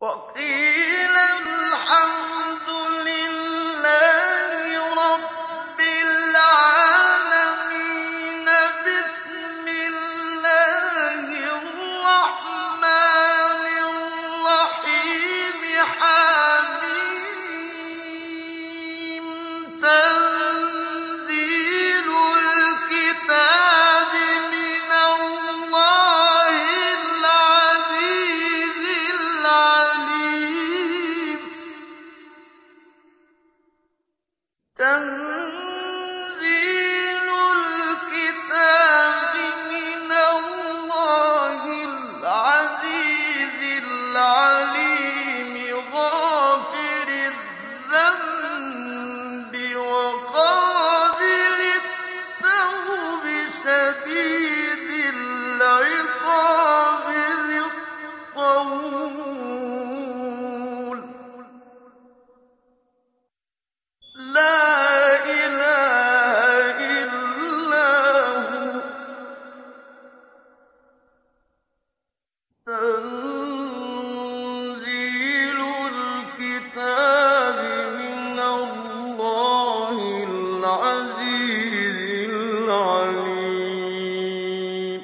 وَقِيلَ الْحَمْدُ لِلَّهِ رَبِّ الْعَالَمِينَ بِسْمِ اللَّهِ الرَّحْمَٰنِ الرَّحِيمِ حم تنزيل الكتاب من الله العزيز العليم تنزيل الكتاب من الله العزيز العليم غافر الذنب وقابل التوب شديد العقاب ذي الطول لا إله إلا هو تنزيل الكتاب من الله العزيز العليم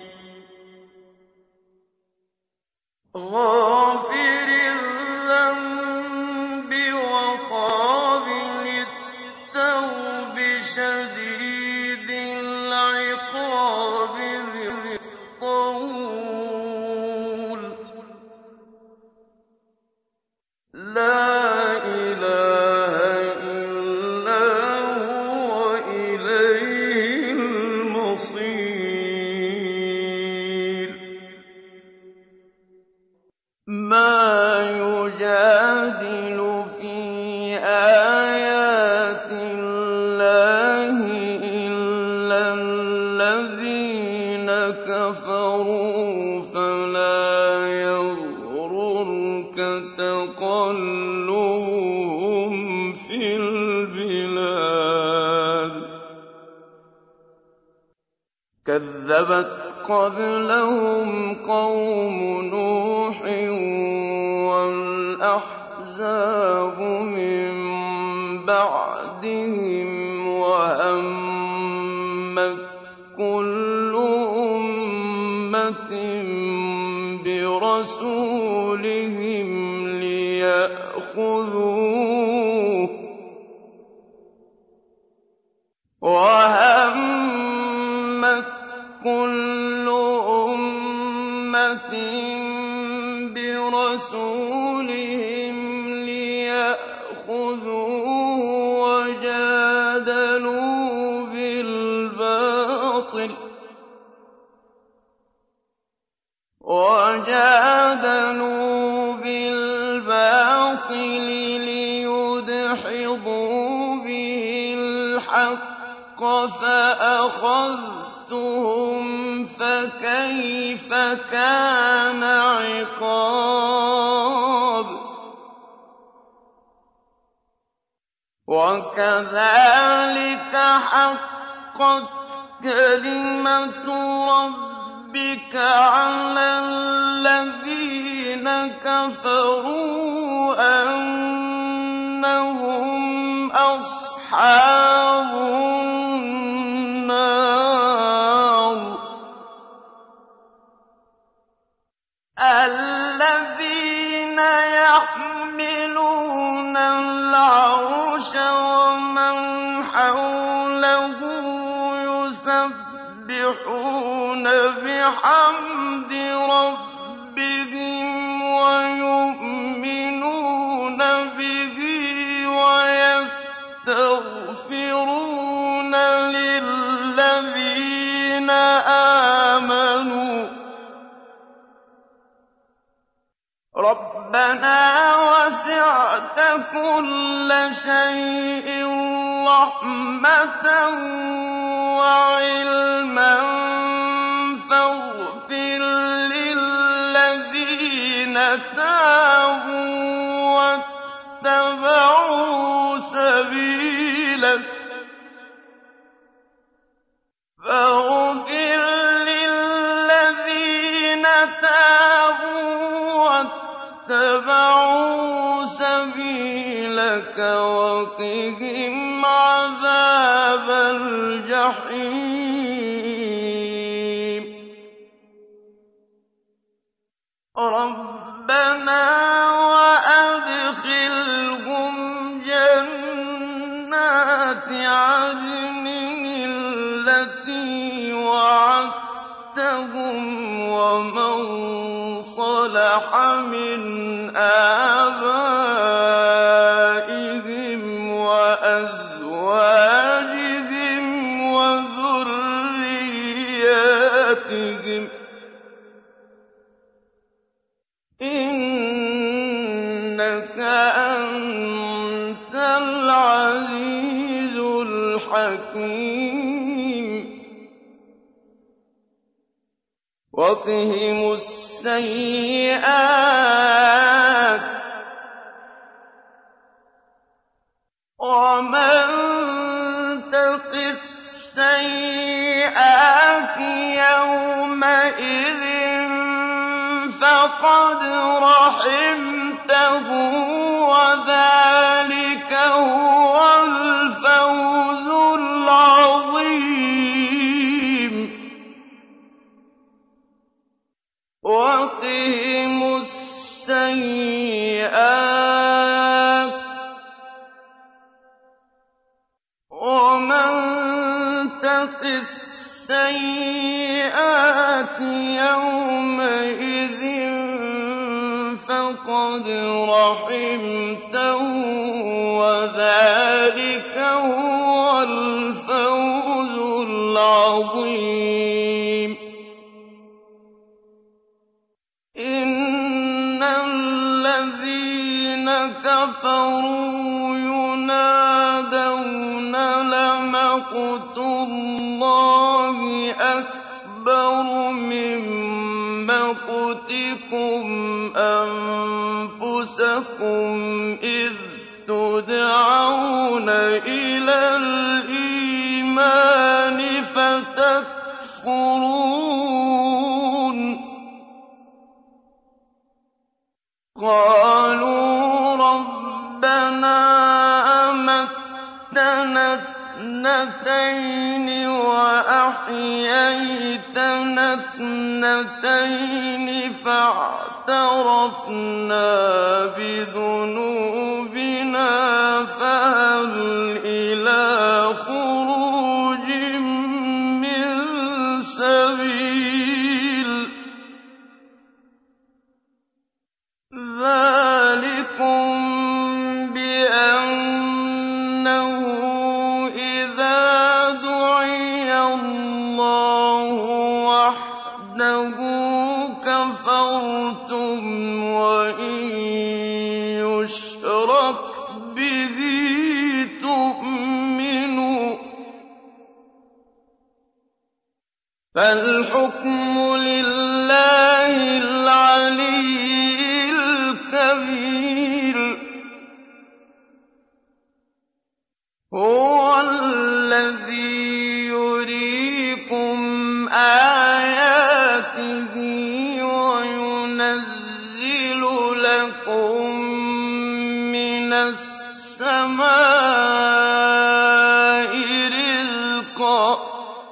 غافر الذنب وقابل التوب شديد العقاب ذي الطول لا إله إلا هو إليه المصير ما يجادل في آيات الله إلا الذين كفروا فلا يغررك تقلبهم في البلاد كذبت قبلهم قوم نوح والأحزاب من بعدهم وهمت كل أمة برسولهم ليأخذوه وهمت كل أمة برسولهم ليأخذوه وجادلوا بالباطل ليدحضوا به الحق فأخذتهم فكيف كان عقاب وكذلك حقت كلمة ربك على الذين كفروا أنهم أصحاب النار الذين يحملون العرش ومن حوله يسبحون بحمد ربهم ويؤمنون به ويستغفرون للذين آمنوا ربنا وسعت كل شيء رحمة وعلما فاغفر للذين تابوا واتبعوا سبيلك فاغفر للذين تابوا اتَّبَعُوا سَبِيلَكَ وَقِهِمْ عَذَابَ الْجَحِيمِ رَبَّنَا وَأَدْخِلْهُمْ جَنَّاتِ عَدْنٍ الَّتِي وَعَدتَّهُمْ وَمَن صَلَحَ مِنْ آبَائِهِمْ وَأَزْوَاجِهِمْ وَذُرِّيَّاتِهِمْ ۚ إِنَّكَ أَنتَ الْعَزِيزُ الْحَكِيمُ وَقِهِمُ السَّيِّئَاتِ ۚ وَمَن تَقِ السَّيِّئَاتِ يَوْمَئِذٍ فَقَدْ رَحِمْتَهُ ۚ وَذَٰلِكَ هُوَ الْفَوْزُ الْعَظِيمُ وَقِهِمُ السَّيِّئَاتِ ۚ وَمَن تَقِ السَّيِّئَاتِ يَوْمَئِذٍ فَقَدْ رَحِمْتَهُ ۚ وَذَٰلِكَ هُوَ الْفَوْزُ الْعَظِيمُ إِنَّ الَّذِينَ كَفَرُوا يُنَادَوْنَ لَمَقْتُ اللَّهِ أَكْبَرُ مِن مَّقْتِكُمْ أَنفُسَكُمْ إِذْ تُدْعَوْنَ إِلَى الْإِيمَانِ فَتَكْفُرُونَ قَالُوا رَبَّنَا أَمَتَّنَا اثْنَتَيْنِ وَأَحْيَيْتَنَا اثْنَتَيْنِ فَاعْتَرَفْنَا بِذُنُوبِنَا فَهَلْ إِلَىٰ خُرُوجٍ مِّن سَبِيلٍ ذَٰلِكُم بِأَنَّهُ إِذَا دُعِيَ اللَّهُ وَحْدَهُ كَفَرْتُمْ وَإِن يُشْرَكْ بِهِ تُؤْمِنُوا ۚ فَالْحُكْمُ لِلَّهِ الْعَلِيِّ الْكَبِيرِ هُوَ الَّذِي يُرِيكُمْ آيَاتِهِ وَيُنَزِّلُ لَكُم مِّنَ السَّمَاءِ رِزْقًا ۚ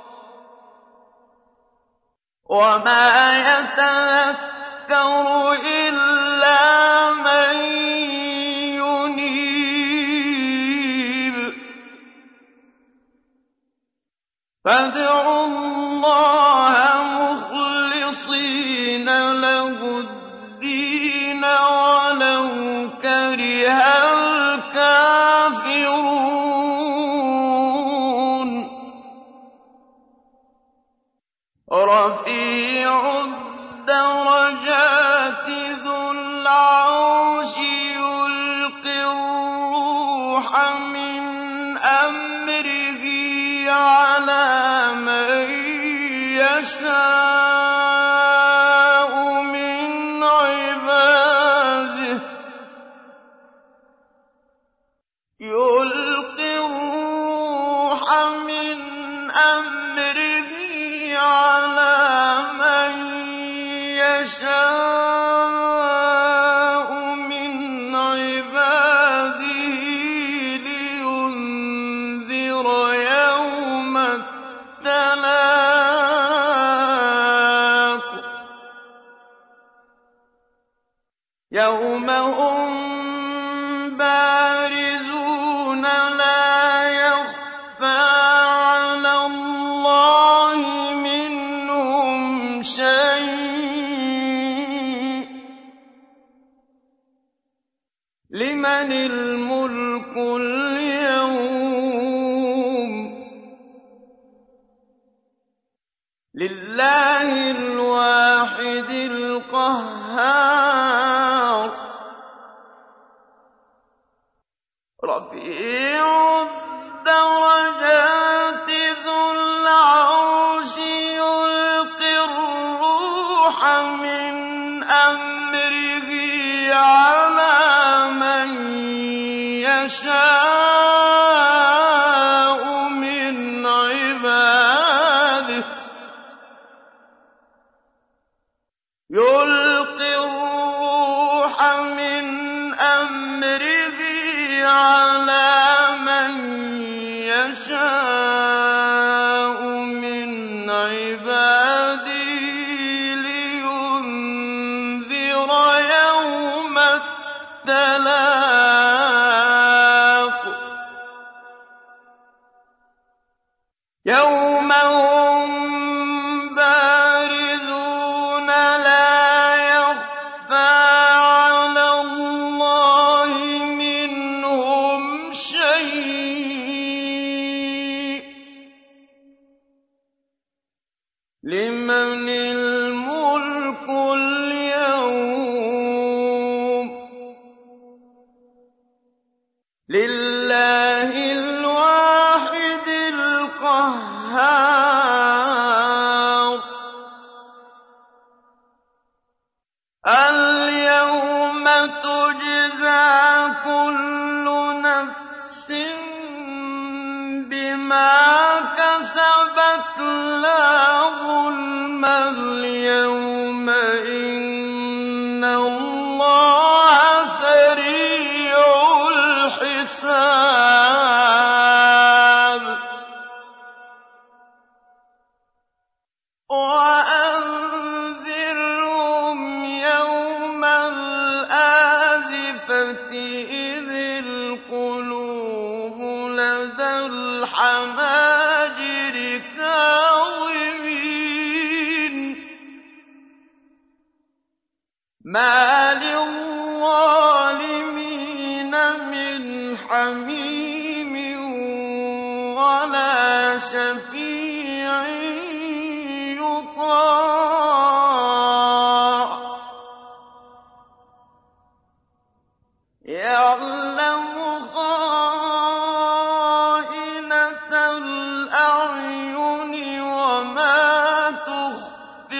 وَمَا يَتَذَكَّرُ إِلَّا مَن يُنِيبُ فَادْعُوا اللَّهَ مُخْلِصِينَ لَهُ الدِّينَ وَلَوْ كَرِهَ الْكَافِرُونَ رَفِيعُ الدَّرَجَاتِ يَوْمَ هُم بَارِزُونَ لَا يَخْفَىٰ عَلَى اللَّهِ مِنْهُمْ شَيْءٌ ۚ لِّمَنِ الْمُلْكُ الْيَوْمَ ۖ لِلَّهِ الْوَاحِدِ الْقَهَّارِ رَفِيعُ الدَّرَجَاتِ ذُو الْعَرْشِ يُلْقِي الرُّوحَ مِنْ أَمْرِهِ عَلَىٰ مَن يَشَاءُ مِنْ عِبَادِهِ لِيُنذِرَ يَوْمَ التَّلَاقِ يَوْمَ هُم بَارِزُونَ لَا يَخْفَىٰ عَلَى اللَّهِ مِنْهُمْ شَيْءٌ ۚ لِّمَنِ الْمُلْكُ الْيَوْمَ ۖ لِلَّهِ الْوَاحِدِ الْقَهَّارِ الْيَوْمَ تُجْزَىٰ كُلُّ نَفْسٍ بِمَا كَسَبَتْ لَا ظُلْمَ الْيَوْمَ ۚ إِنَّ اللَّهَ سَرِيعُ الْحِسَابِ وَأَنذِرْهُمْ يَوْمَ الْآزِفَةِ إِذِ الْقُلُوبُ لَدَى الْحَنَاجِرِ كَاظِمِينَ مَا لِلظَّالِمِينَ مِنْ حَمِيمٍ وَلَا شَفِيعٍ يُطَاعُ يَعْلَمُ خَائِنَةَ الْأَعْيُنِ وَمَا تُخْفِي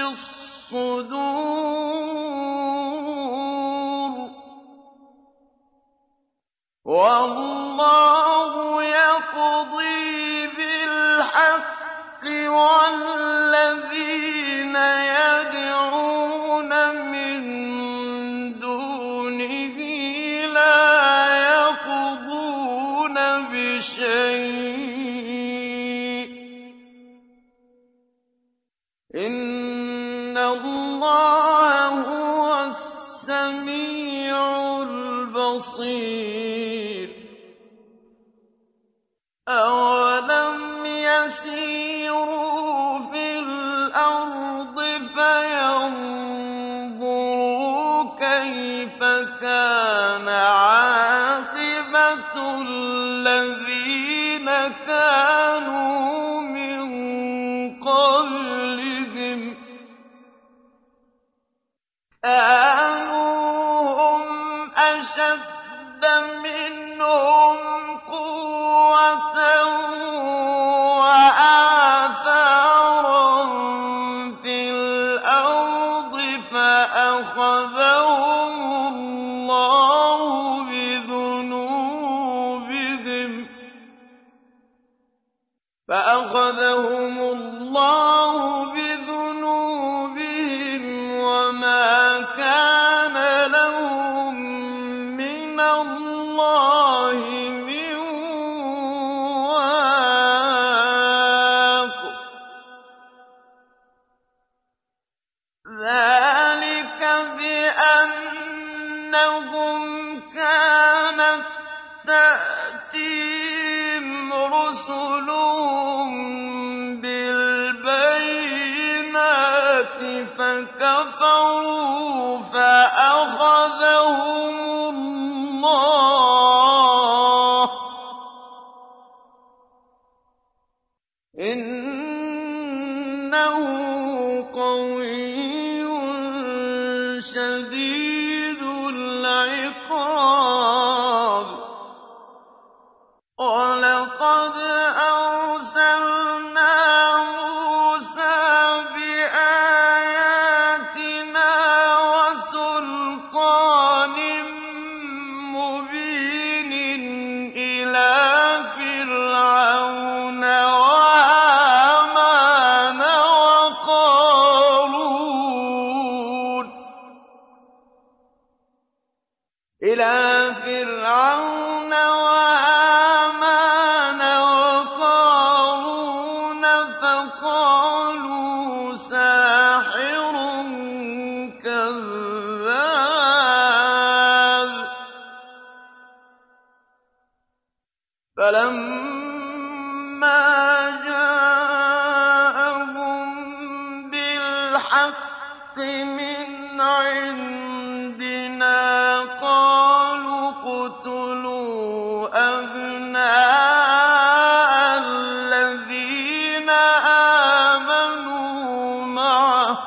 الصُّدُورُ وَاللَّهُ يَقْضِي بِالْحَقِّ وَالَّذِينَ يَدْعُونَ مِن دُونِهِ لَا يَقْضُونَ بِشَيْءٍ ۗ إِنَّ اللَّهَ هُوَ السَّمِيعُ الْبَصِيرُ أَوَلَمْ يَسِيرُوا فِي الْأَرْضِ فَيَنظُرُوا كَيْفَ كَانَ عَاقِبَةُ الَّذِينَ كَانُوا مِن قَبْلِهِمْ ۚ كَانُوا هُمْ أَشَدَّ مِنْهُمْ قُوَّةً وَآثَارًا فِي الْأَرْضِ فَأَخَذَهُمُ اللَّهُ بِذُنُوبِهِمْ وَمَا كَانَ لَهُم مِّنَ اللَّهِ كَانَت تَّأْتِيهِمْ رُسُلُهُم بِالْبَيِّنَاتِ فَكَفَرُوا فَأَخَذَهُمُ اللَّهُ ۚ إِنَّهُ قَوِيٌّ شَدِيدُ الْعِقَابِ. وَلَقَدْ أَرْسَلْنَا مُوسَىٰ بِآيَاتِنَا وَسُلْطَانٍ مُّبِينٍ إِلَىٰ فِرْعَوْنَ وَهَامَانَ وَقَارُونَ فَقَالُوا سَاحِرٌ كَذَّابٌ. فَلَمَّا جَاءَهُم بِالْحَقِّ مِنْ عِندِنَا قَالُوا اقْتُلُوا أَبْنَاءَ الَّذِينَ آمَنُوا مَعَهُ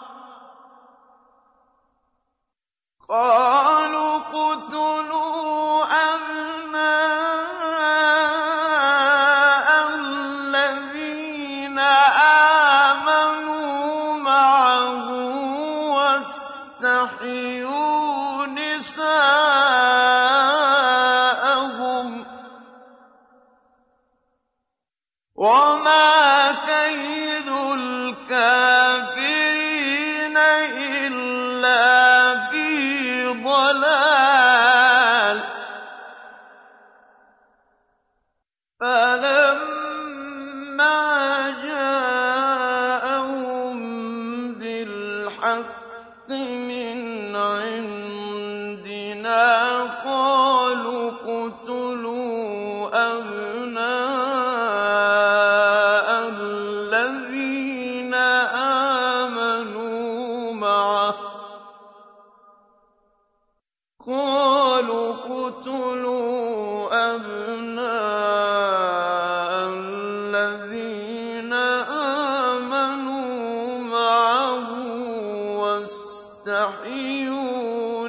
وَاسْتَحْيُوا نِسَاءَهُمْ ۚ وَمَا كَيْدُ الْكَافِرِينَ إِلَّا فِي ضَلَالٍ. فَلَمَّا جَاءَهُم بِالْحَقِّ مِنْ عِندِنَا قَالُوا اقْتُلُوا أَبْنَاءَ الَّذِينَ آمَنُوا مَعَهُ وَاسْتَحْيُوا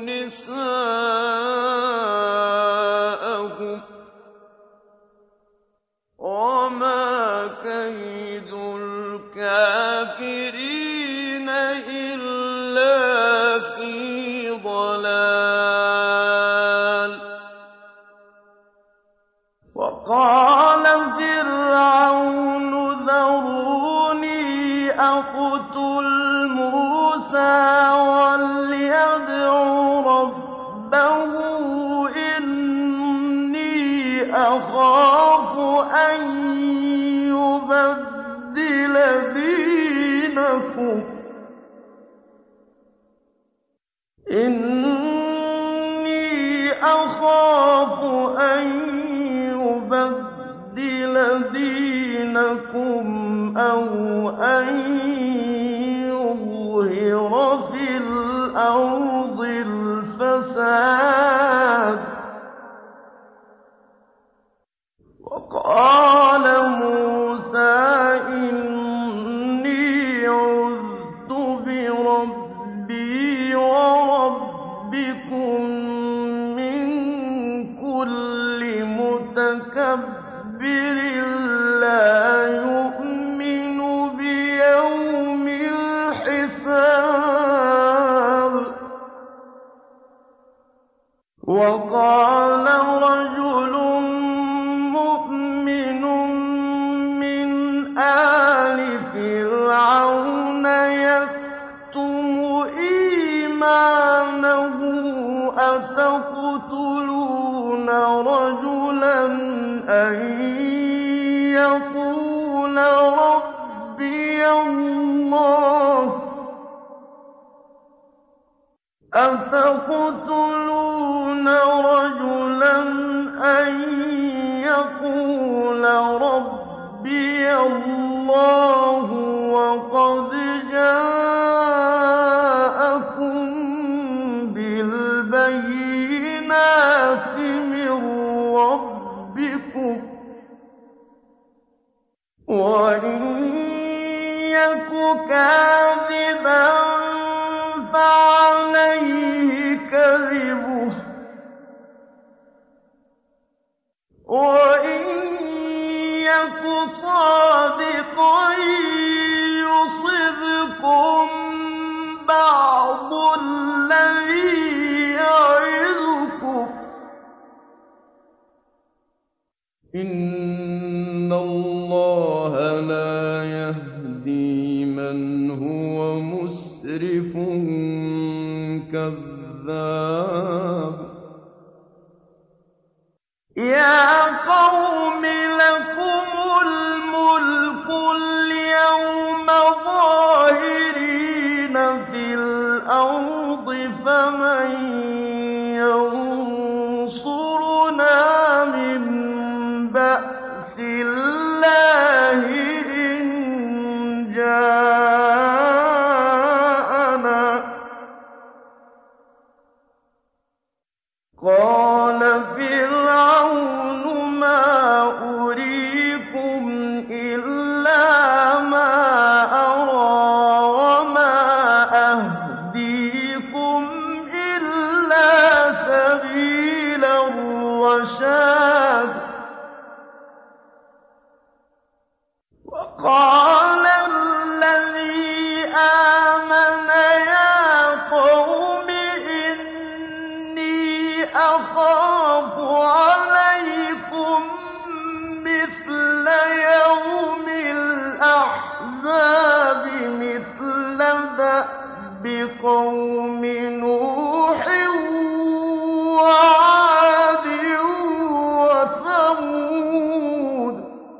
نِسَاءَهُمْ ۚ وَمَا كَيْدُ الْكَافِرِينَ إِلَّا فِي ضَلَالٍ. وَقَالَ فِرْعَوْنُ ذَرُونِي أَقْتُلْ مُوسَىٰ وَلْيَدْعُ رَبَّهُ إِنِّي أَخَافُ أَن يُبَدِّلَ دِينَكُمْ أَوْ أَن يُظْهِرَ فِي الْأَرْضِ الْفَسَادَ. وَقَالَ مُوسَىٰ إِنِّي عُذْتُ بِرَبِّي وَرَبِّكُم مِّن كُلِّ مُتَكَبِّرٍ لَّا يُؤْمِنُ بِيَوْمِ الْحِسَابِ. وَقَالَ رَجُلٌ مُّؤْمِنٌ مِّنْ آلِ فِرْعَوْنَ يَكْتُمُ إِيمَانَهُ أَتَقْتُلُونَ رَجُلًا أَن يَقُولَ رَبِّيَ اللَّهُ أَتَقْتُلُونَ رَجُلًا أَن يَقُولَ رَبِّيَ اللَّهُ وَقَدْ جَاءَكُم بِالْبَيِّنَاتِ مِن رَّبِّكُمْ ۖ وَإِن يَكُ كَاذِبًا فَعَلَيْهِ كَذِبُهُ ۖ وَإِن يَكُ صَادِقًا يُصِبْكُم بَعْضُ الَّذِي يَعِظُكُمْ ۖ إِنَّ اللَّهَ لَا يَهْدِي مَنْ هُوَ مُسْرِفٌ كَذَّابٌ يَا قَوْمِ لَكُمُ الْمُلْكُ الْيَوْمَ ظَاهِرِينَ فِي الْأَرْضِ فَمَن يَنصُرُنَا مِن بَأْسِ اللَّهِ إِن جَاءَنَا ۚ قَالَ فِرْعَوْنُ مَا أُرِيكُمْ إِلَّا مَا أَرَىٰ وَمَا أَهْدِيكُمْ إِلَّا سَبِيلَ الرَّشَادِ وَقَالَ الَّذِي آمَنَ يَا قَوْمِ إِنِّي أَخَافُ عَلَيْكُم مِّثْلَ يَوْمِ الْأَحْزَابِ مِثْلَ دَأْبِ قَوْمِ نُوحٍ وَعَادٍ وَثَمُودَ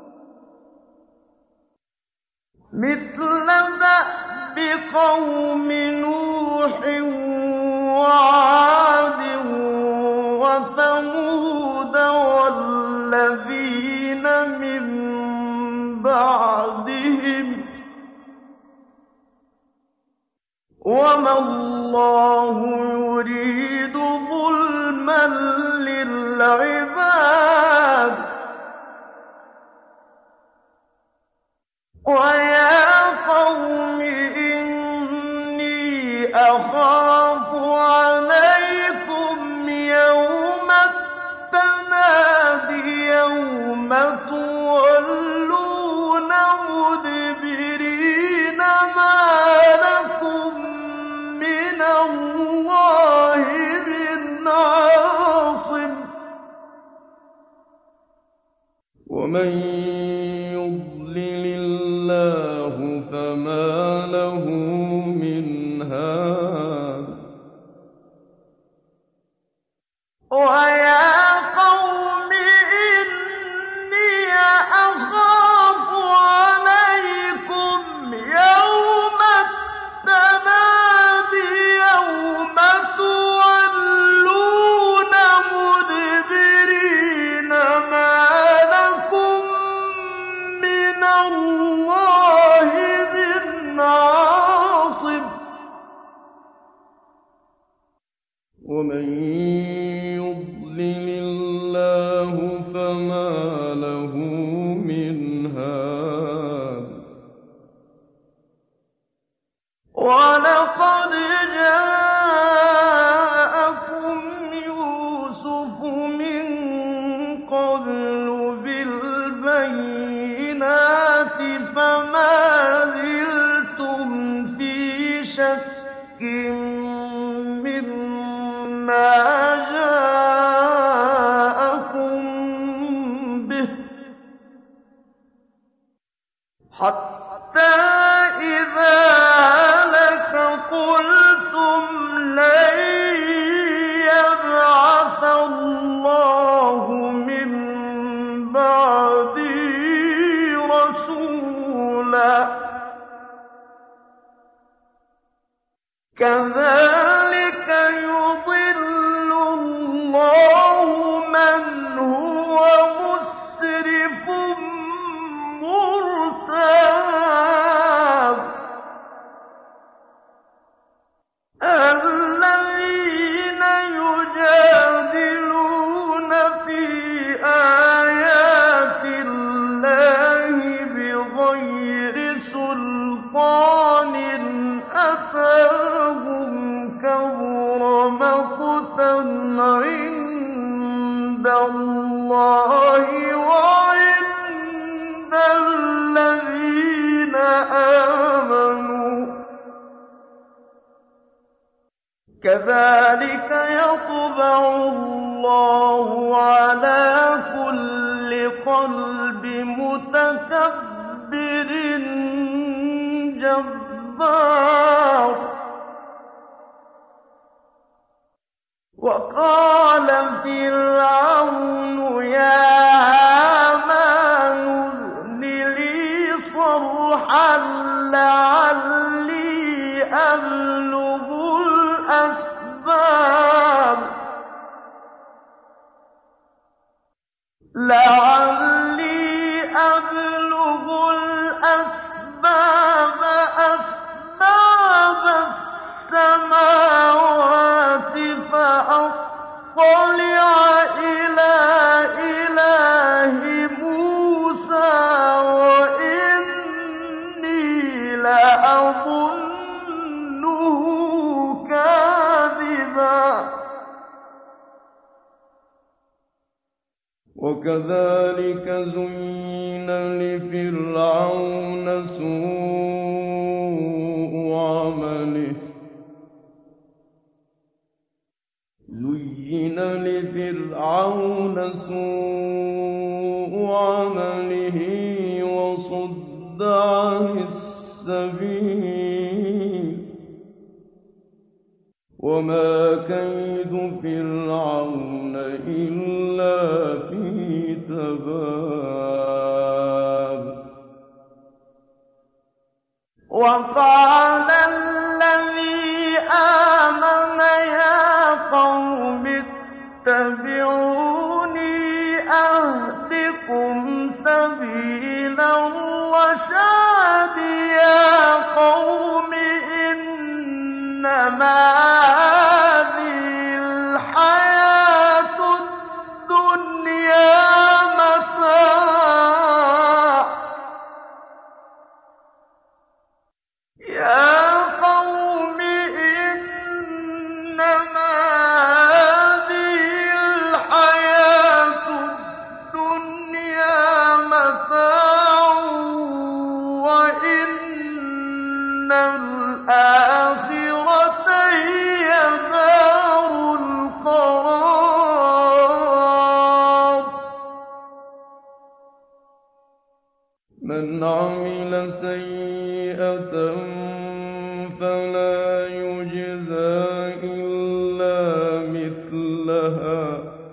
مِثْلَ دَأْبِ قَوْمِ نُوحٍ وَعَادٍ وَثَمُودَ وَالَّذِينَ مِن بَعْدِهِمْ ۚ وَمَا اللَّهُ يُرِيدُ ظُلْمًا لِّلْعِبَادِ ۚ وَيَا قَوْمِ إِنِّي أَخَافُ عَلَيْكُمْ يَوْمَ التَّنَادِ يَوْمَ تُوَلُّونَ مُدْبِرِينَ مَا لَكُم مِّنَ اللَّهِ مِنْ عَاصِمٍ ۗ وَمَن يُضْلِلِ اللَّهُ فَمَا لَهُ مِنْ هَادٍ وَيَا قَوْمِ إِنِّي أَخَافُ عَلَيْكُمْ يَوْمَ التَّنَادِ يَوْمَ تُوَلُّونَ مُدْبِرِينَ مَا لَكُم مِّنَ اللَّهِ مِنْ عَاصِمٍ ۗ وَمَن يُضْلِلِ اللَّهُ فَمَا لَهُ مِنْ هَادٍ وَلَقَدْ جَاءَكُمْ يُوسُفُ مِن قَبْلُ بِالْبَيِّنَاتِ فَمَا زِلْتُمْ فِي شَكٍّ مِّمَّا جَاءَكُم عِندَ اللَّهِ وَعِندَ الَّذِينَ آمَنُوا ۚ كَذَٰلِكَ يَطْبَعُ اللَّهُ عَلَىٰ كُلِّ قَلْبِ مُتَكَبِّرٍ جَبَّارٍ. وَقَالَ فِرْعَوْنُ يَا هَامَانُ ابْنِ لِي صَرْحًا لَّعَلِّي أَبْلُغُ الْأَسْبَابَ أَسْبَابَ السَّمَاوَاتِ فَأَطَّلِعَ إِلَىٰ إِلَٰهِ مُوسَىٰ وَإِنِّي لَأَظُنُّهُ كَاذِبًا. وَكَذَٰلِكَ زُيِّنَ لِفِرْعَوْنَ سُوءُ عَمَلِهِ وَصُدَّ عَنِ السَّبِيلِ ۚ وَمَا كَيْدُ فِرْعَوْنَ إِلَّا فِي تَبَابٍ. وَقَالَ الَّذِي آمَنَ يَا قَوْمِ اتَّبِعُونِي أَهْدِكُمْ سَبِيلَ الرَّشَادِ. يَا قَوْمِ إِنَّمَا هَٰذِهِ الْحَيَاةُ الدُّنْيَا مَتَاعٌ. يَا قَوْمِ إِنَّمَا هَٰذِهِ الْحَيَاةُ الدُّنْيَا مَتَاعٌ وَإِنَّ الْآخِرَةَ هِيَ دَارُ الْقَرَارِ. مَنْ عَمِلَ سَيِّئَةً فَلَا يُجْزَىٰ إِلَّا مِثْلَهَا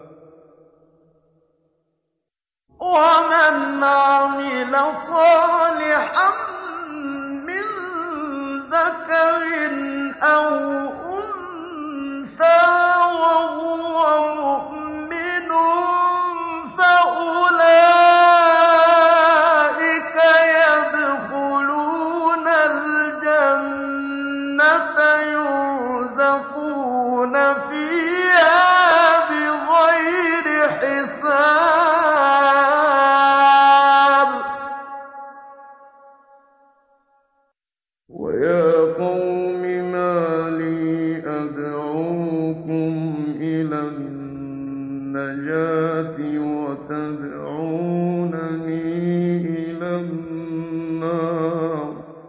وَمَنْ عَمِلَ صَالِحًا مِّن ذَكَرٍ أَوْ أُنثَىٰ وَهُوَ مُؤْمِنٌ فَأُولَٰئِكَ يَدْخُلُونَ الْجَنَّةَ يُرْزَقُونَ فِيهَا بِغَيْرِ حِسَابٍ. وَيَا قَوْمِ مَا لِي أَدْعُوكُمْ إِلَى النَّجَاةِ وَتَدْعُونَنِي إِلَى النَّارِ.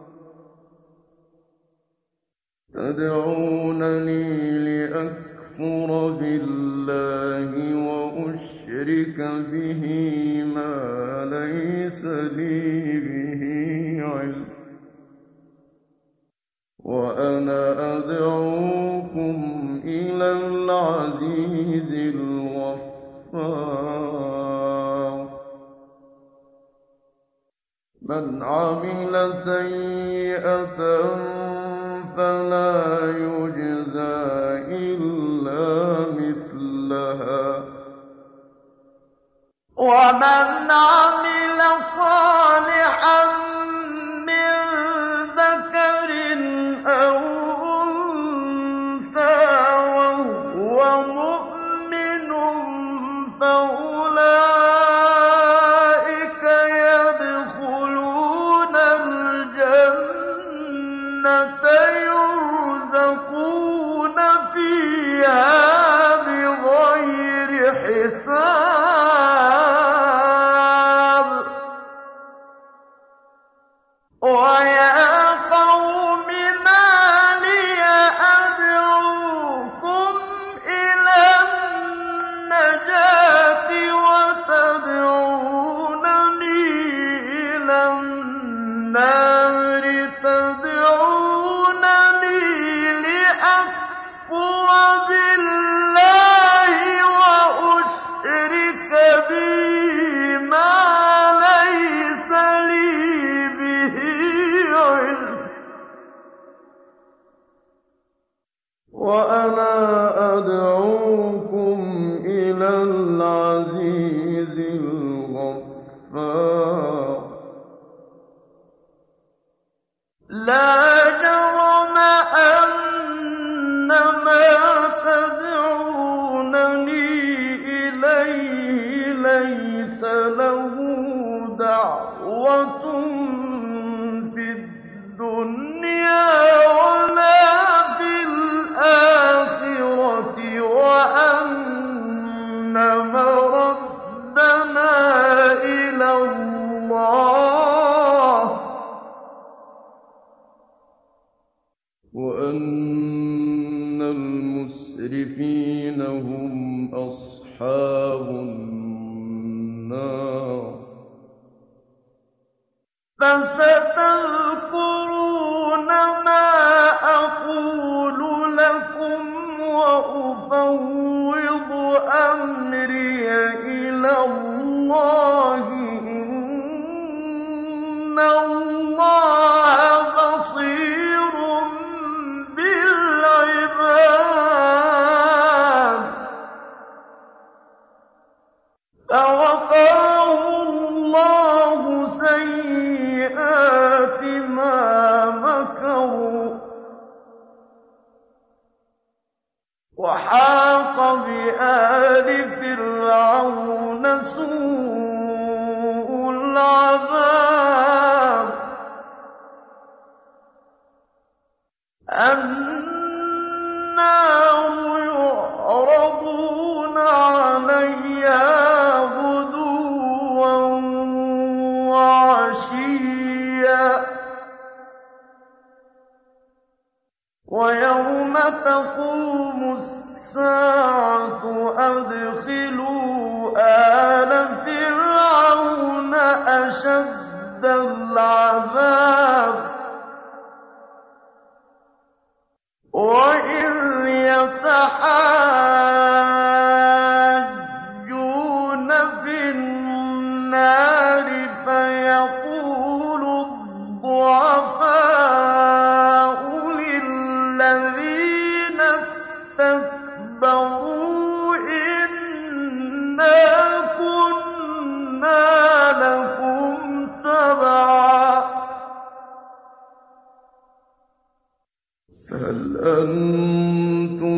تَدْعُونَنِي لِأَكْفُرَ بِاللَّهِ وَأُشْرِكَ بِهِ مَا لَيْسَ لِي بِهِ عِلْمٌ، وَأَنَا أَدْعُوكُمْ إِلَى الْعَزِيزِ الْغَفَّارِ. مَنْ عَمِلَ سَيِّئَةً فَلَا يُجْزَىٰ إِلَّا مِثْلَهَا وَمَنْ عَمِلَ صَالِحًا مِّن ذَكَرٍ أَوْ أُنثَىٰ وَهُوَ مُؤْمِنٌ فَأُولَٰئِكَ يَدْخُلُونَ الْجَنَّةَ يُرْزَقُونَ فِيهَا أدعوكم إلى العزيز الغفار لا جرم أن ما تدعونني إليه ليس له دعوة في الدنيا ولا في الآخرة وأن مردنا إلى الله وأن المسرفين هم أصحاب النار فستذكرون ما أقول لكم وأفوض أمري إلى الله إن الله بصير بالعباد فوقاه الله سيئات ما مكروا وحاق بآل فرعون سوء العذاب النار يعرضون عليها غدوا وعشيا ويوم تقوم الساعة أدخلوا آل فرعون أشد العذاب وإذ يتحاجون في النار فيقول الضعفاء للذين استكبروا إنا كنا لكم تبعا فهل أنتم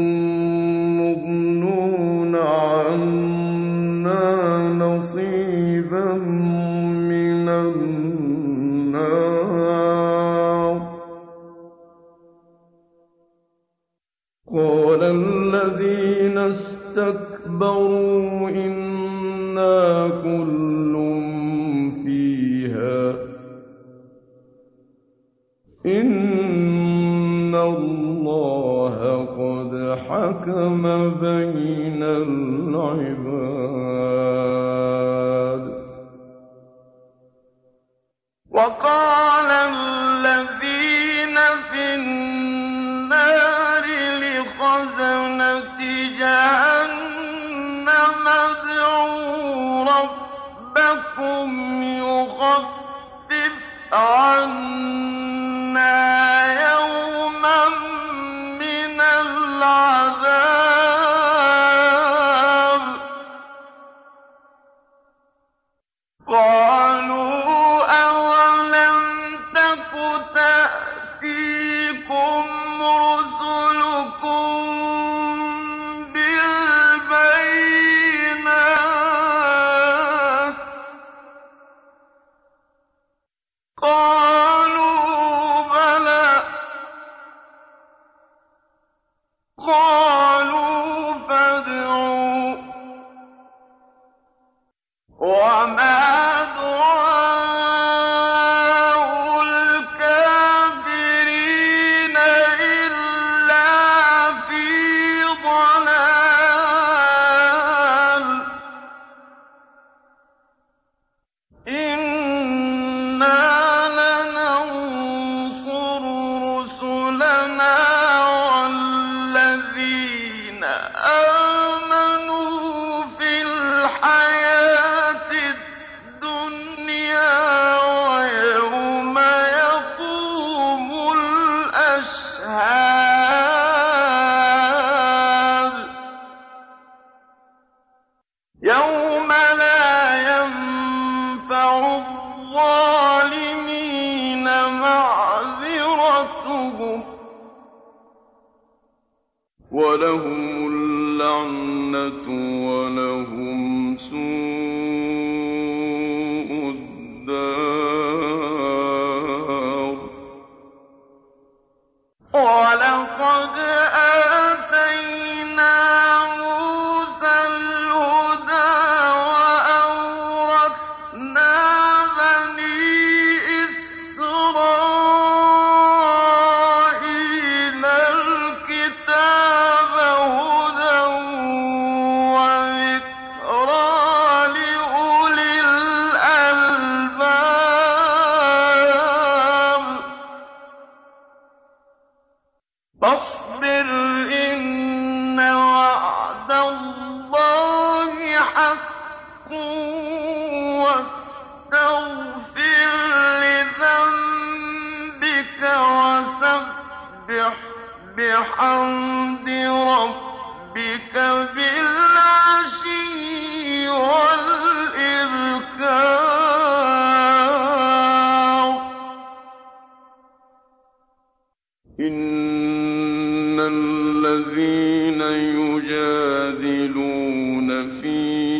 مغنون عنا نصيبا من النار قال الذين استكبروا إنا كل فيها إن الله قد حكم بين العباد وقال الذين في النار لخزنة جهنم ادعوا ربكم يخفف عنا يوما من العذاب قالوا أولم تك تأتيكم رسلكم بالبينات قالوا بلى قالوا فادعوا وما دعاء الكافرين إلا في ضلال إنا لننصر رسلنا والذين آمنوا في الحياة وَلَهُمُ اللَّعْنَةُ وَلَهُمْ سُوءُ الدَّارِ وَلَقَدْ آتَيْنَا مُوسَى الْهُدَىٰ وَأَوْرَثْنَا بَنِي إِسْرَائِيلَ الْكِتَابَ هُدًى وَذِكْرَىٰ لِأُولِي الْأَلْبَابِ فاصبر إن وعد الله حق واستغفر لذنبك وسبح بحمد ربك بالعشي والإبكار إن الذين يجادلون في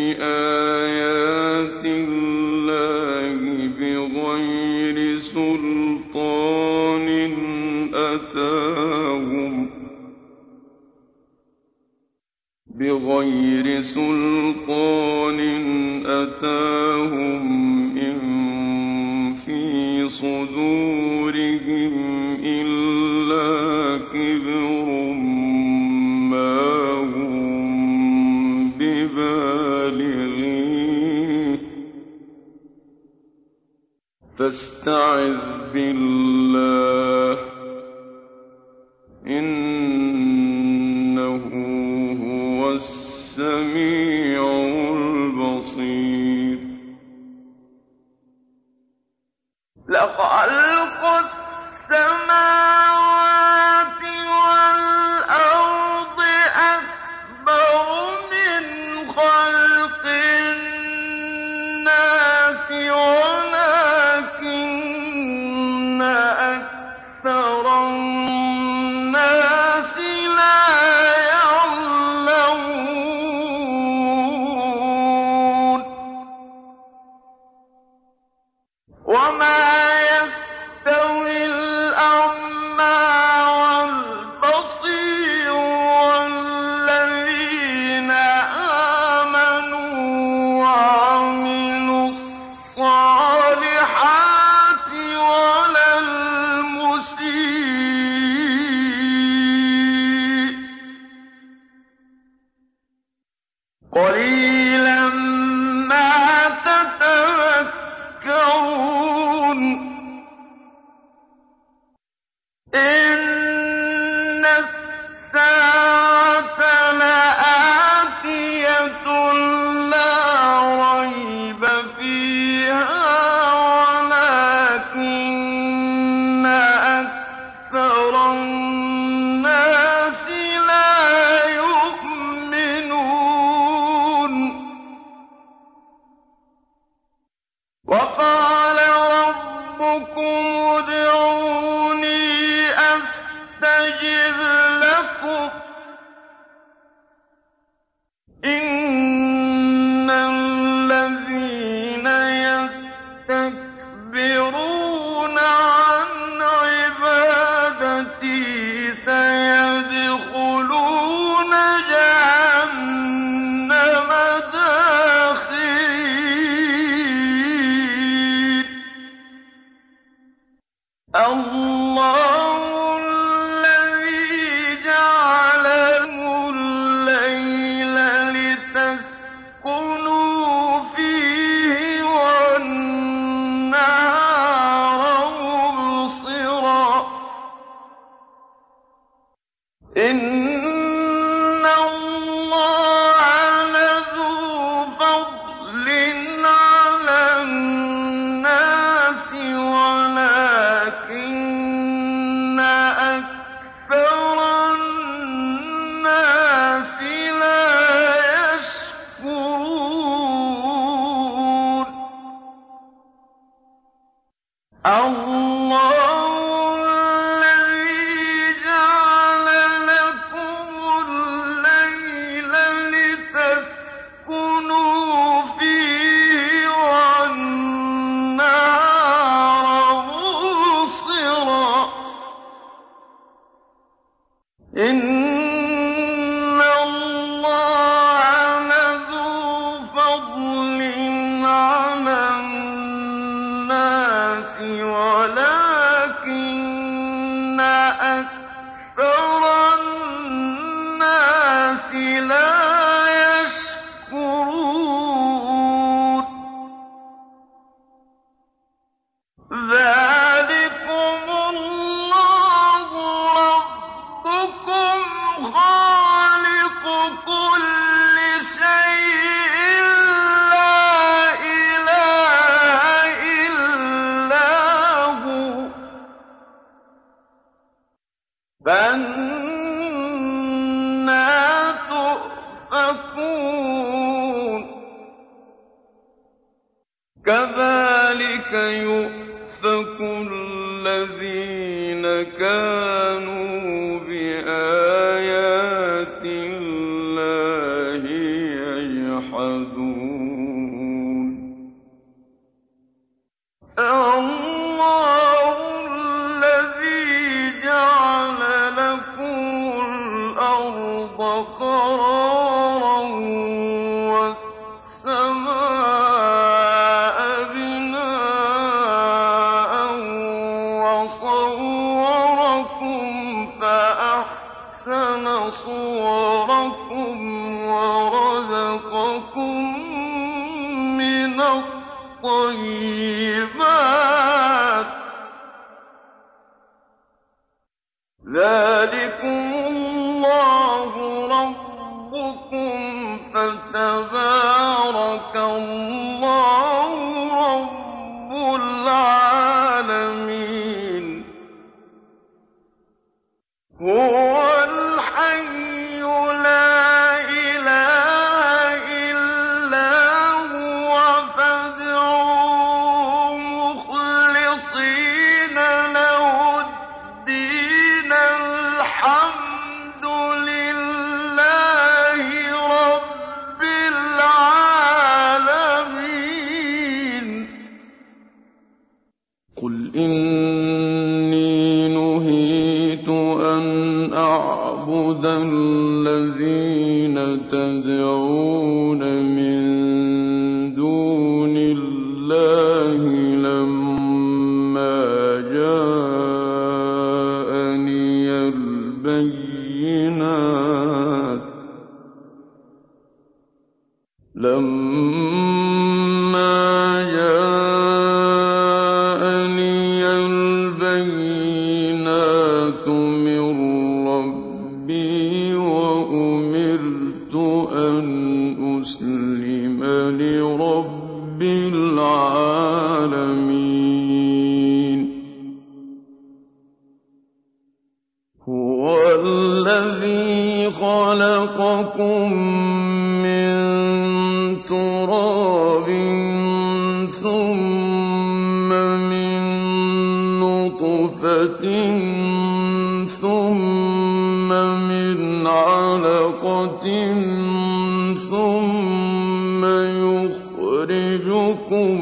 آيات الله بغير سلطان أتاهم إن في صدورهم إلا كبر ما هم ببالغيه فاستعذ بالله إنه هو السميع البصير لخلق السماوات والأرض أكبر من خلق الناس ولكن أكثر الناس لا يعلمون وما يستوي الأعمى والبصير والذين آمنوا وعملوا الصالحات ولا المسيء قليلا ما تتذكرون إن الساعة لآتية لا ريب فيها ولكن أكثر الناس لا يؤمنون وقال ربكم ادعوني أستجب كَذَٰلِكَ يُؤْفَكُ الَّذِينَ كَانُوا بِآيَاتِ اللَّهِ يَجْحَدُونَ اللَّهُ الَّذِي جَعَلَ لَكُمُ الْأَرْضَ قَرَارًا وَالسَّمَاءَ بِنَاءً وَصَوَّرَكُمْ فَأَحْسَنَ صُوَرَكُمْ وَرَزَقَكُم مِّنَ الطَّيِّبَاتِ ۚ ذَٰلِكُمُ اللَّهُ رَبُّكُمْ فَتَبَارَكَ اللَّهُ رَبُّ الْعَالَمِينَ هُوَ الْحَيُّ لَا إِلَٰهَ إِلَّا هُوَ فَادْعُوهُ مُخْلِصِينَ لَهُ الدِّينَ الْحَمْدُ لِلَّهِ رَبِّ الْعَالَمِينَ قُلْ إِنِّي نُهِيتُ أَنْ أَعْبُدَ الَّذِينَ تَدْعُونَ مِن دُونِ اللَّهِ لَمَّا جَاءَنِيَ الْبَيِّنَاتُ مِن رَّبِّي وَأُمِرْتُ أَنْ أُسْلِمَ لِرَبِّ الْعَالَمِينَ هُوَ الَّذِي خَلَقَكُم مِّن تُرَابٍ ثُمَّ مِن نُّطْفَةٍ ثُمَّ مِنْ عَلَقَةٍ ثُمَّ يُخْرِجُكُمْ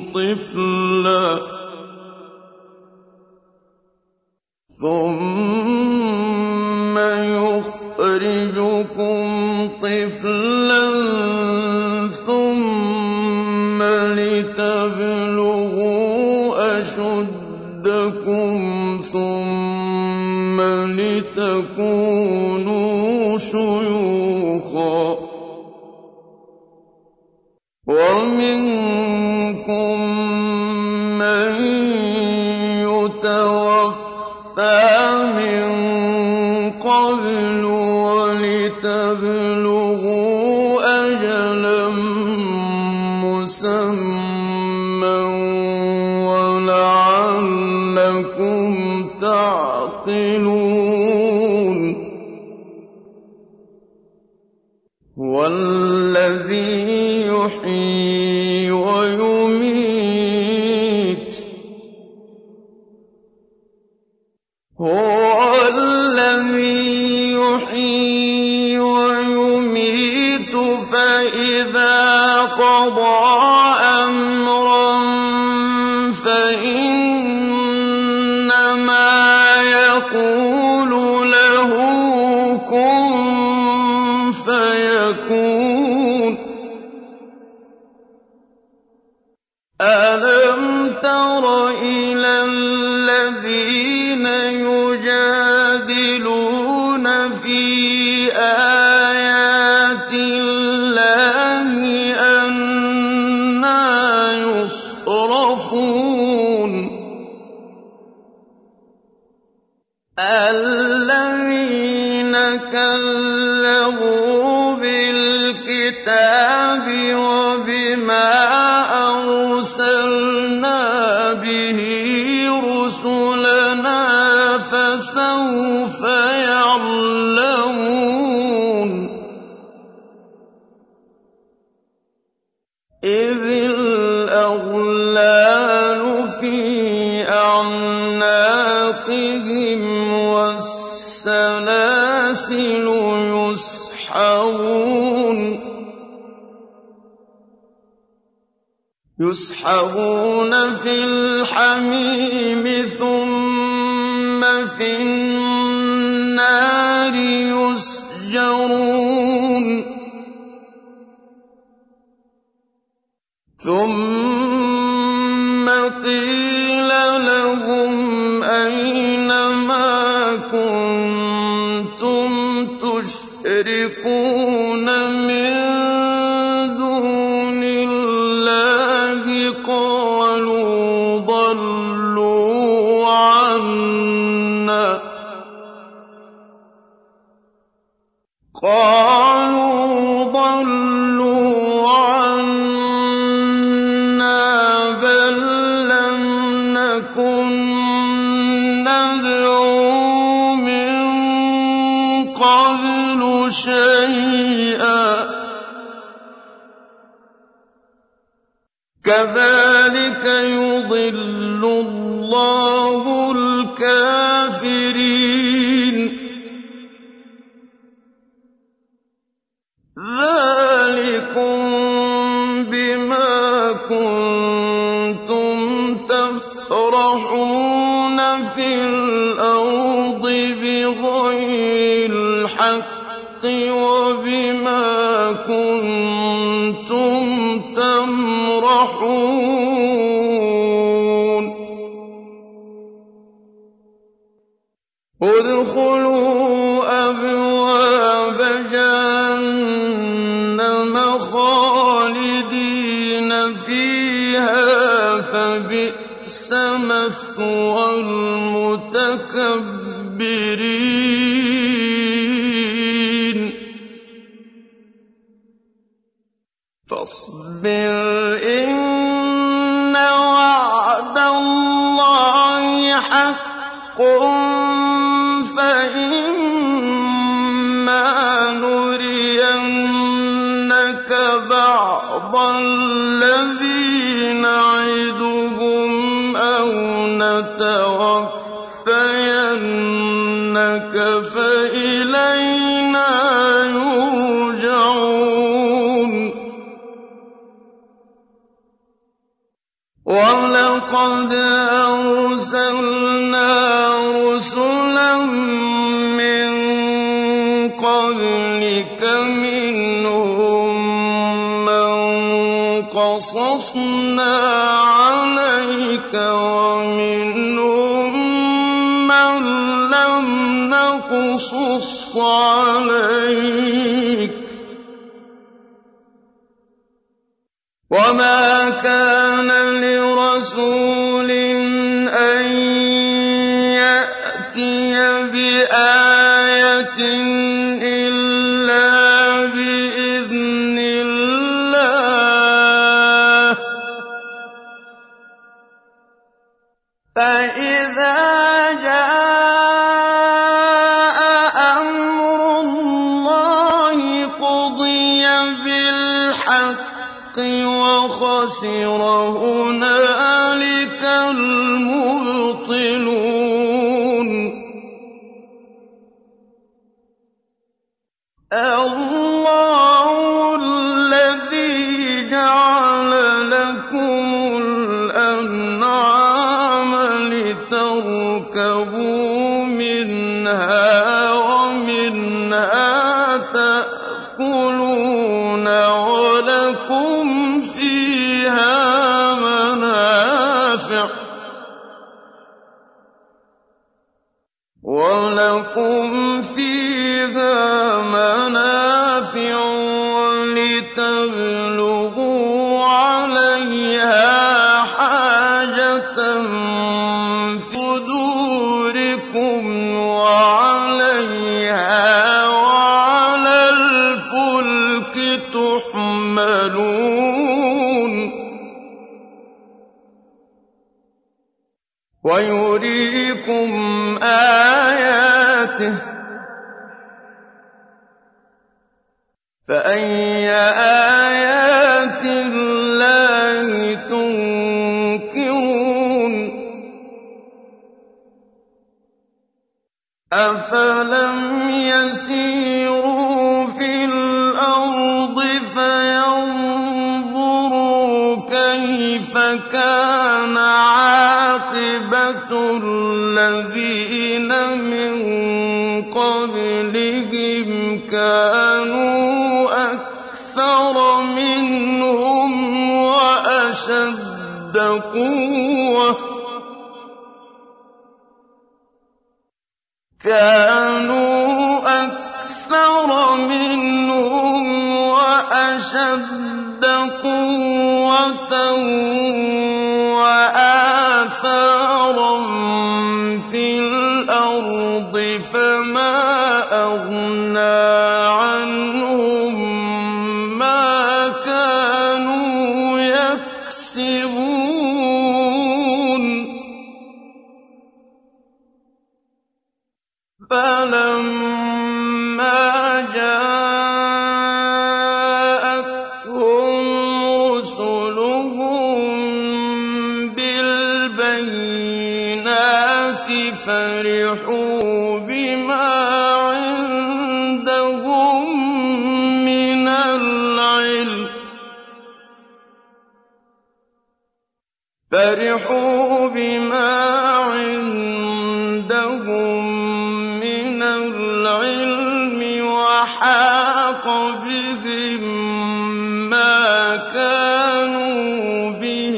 طِفْلًا ثُمَّ لِتَبْلُغُوا أَشُدَّكُمْ ثُمَّ لِتَكُونُوا شُيُوخًا ۚ وَمِنكُم مَّن يُتَوَفَّىٰ مِن قَبْلُ وَلِتَبْلُغُوا أَجَلًا مُّسَمًّى وَلَعَلَّكُمْ تَعْقِلُونَ هُوَ الَّذِي يُحْيِي وَيُمِيتُ فَإِذَا قَضَىٰ أَمْرًا فَإِنَّمَا يَقُولُ لَهُ كُن فَيَكُونُ أَلَمْ تَرَ إِلَى الَّذِينَ يُجَادِلُونَ فِي آيَاتِ اللَّهِ أَنَّىٰ يُصْرَفُونَ الَّذِينَ كَذَّبُوا بِالْكِتَابِ وَبِمَا أَرْسَلْنَا بِهِ رُسُلَنَا فَسَوْفَ يَعْلَمُونَ إِذِ الْأَغْلَالُ فِي أَعْنَاقِهِمْ وَالسَّلَاسِلُ يُسْحَبُونَ فِي الْحَمِيمِ ثُمَّ فِي النَّارِ يُسْجَرُونَ ثُمَّ قِيلَ لَهُمْ أَيْنَ مَا كُنتُمْ تُشْرِكُونَ مِن دُونِ اللَّهِ قَالُوا ضَلُّوا عَنَّا بَل لَّمْ نَكُن نَّدْعُو مِن قَبْلُ شَيْئًا ۚ كَذَٰلِكَ يُضِلُّ اللَّهُ الْكَافِرِينَ ذَٰلِكُم بِمَا كُنتُمْ تَفْرَحُونَ فِي الْأَرْضِ بِغَيْرِ الْحَقِّ وَبِمَا كُنتُمْ تَمْرَحُونَ ادْخُلُوا أَبْوَابَ جَهَنَّمَ خَالِدِينَ فِيهَا فَبِئْسَ مَثْوَى الْمُتَكَبِّرِينَ فَاصْبِرْ إِنَّ وَعْدَ اللَّهِ حَقٌّ فَإِمَّا نُرِيَنَّكَ بَعْضَ الَّذِي نَعِدُهُمْ أَوْ نَتَوَفَّيَنَّكَ فَإِلَيْنَا يُرْجَعُونَ وَلَقَدْ أَرْسَلْنَا رُسُلًا مِّن قَبْلِكَ مِنْهُم مَّن قَصَصْنَا عَلَيْكَ وَمِنْهُم مَّن لَّمْ نَقْصُصْ عَلَيْكَ ۗ وَمَا كَانَ لِرَسُولٍ أَن يَأْتِيَ بِآيَةٍ إِلَّا بِإِذْنِ اللَّهِ ۚ فَإِذَا جَاءَ أَمْرُ اللَّهِ قُضِيَ بِالْحَقِّ وَخَسِرَ هُنَالِكَ الْمُبْطِلُونَ اللَّهُ الَّذِي جَعَلَ لَكُمُ الْأَنْعَامَ لِتَرْكَبُوا مِنْهَا وَمِنْهَا تَأْكُلُونَ وَلَكُمْ فِيهَا مَنَافِعُ وَلِتَبْلُغُوا عَلَيْهَا حَاجَةً فِي صُدُورِكُمْ وَعَلَيْهَا وَعَلَى الْفُلْكِ تُحْمَلُونَ وَيُرِيكُمْ آيَاتِهِ ۚ فَأَيَّ آيَاتِ لينظروا كيف كان عاقبة الذين من قبلهم كانوا أكثر منهم وأشد قوة وآثارا في الأرض فما أغنى عنهم ما كانوا يكسبون فلما جاءتهم رسلهم بالبينات فرحوا بما عندهم من العلم وحاق بهم ما كانوا به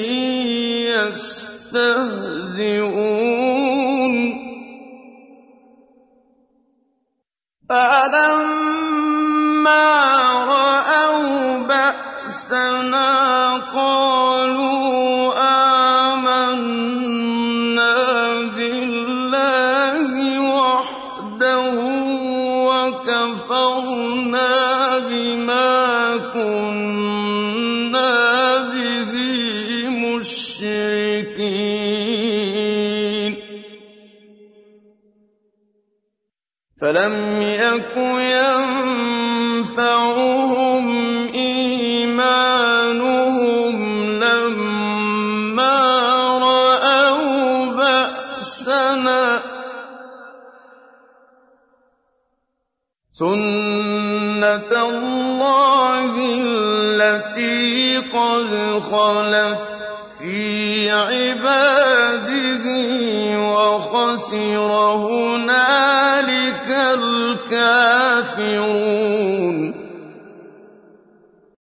يستهزئون فلما رأوا بأسنا قالوا آمنا بالله وحده وكفرنا بما كنا به مشركين فلم يك ينفعهم إيمانهم لما رأوا بأسنا سُنَّةَ اللَّهِ الَّتِي قَدْ خَلَتْ فِي عِبَادِهِ وَخَسِرَ هُنَالِكَ الْكَافِرُونَ